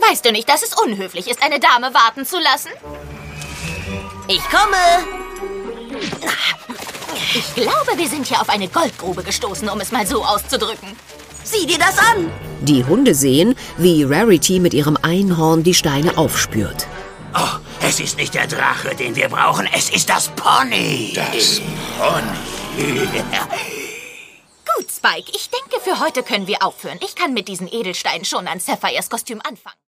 Weißt du nicht, dass es unhöflich ist, eine Dame warten zu lassen? Ich komme. Ich glaube, wir sind hier auf eine Goldgrube gestoßen, um es mal so auszudrücken. Sieh dir das an. Die Hunde sehen, wie Rarity mit ihrem Einhorn die Steine aufspürt. Oh, es ist nicht der Drache, den wir brauchen. Es ist das Pony. Das Pony. Gut, Spike, ich denke, für heute können wir aufhören. Ich kann mit diesen Edelsteinen schon an Sapphires Kostüm anfangen.